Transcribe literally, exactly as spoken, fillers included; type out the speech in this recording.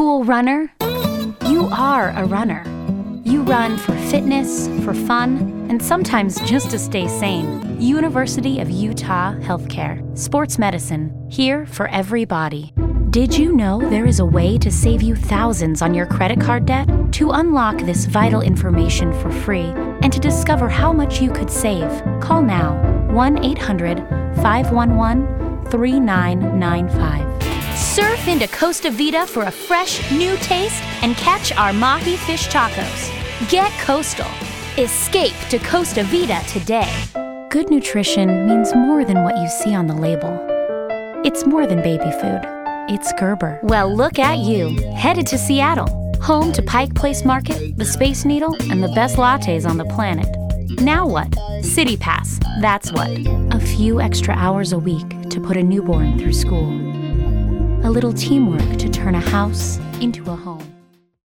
cool runner? You are a runner. You run for fitness, for fun, and sometimes just to stay sane. University of Utah Healthcare. Sports medicine, here for every body. Did you know there is a way to save you thousands on your credit card debt? To unlock this vital information for free and to discover how much you could save, call now one eight hundred, five one one, three nine nine five. Surf into Costa Vida for a fresh, new taste and catch our mahi fish tacos. Get coastal. Escape to Costa Vida today. Good nutrition means more than what you see on the label. It's more than baby food. It's Gerber. Well, look at you, headed to Seattle, home to Pike Place Market, the Space Needle, and the best lattes on the planet. Now what? City Pass, that's what. A few extra hours a week to put a newborn through school. A little teamwork to turn a house into a home.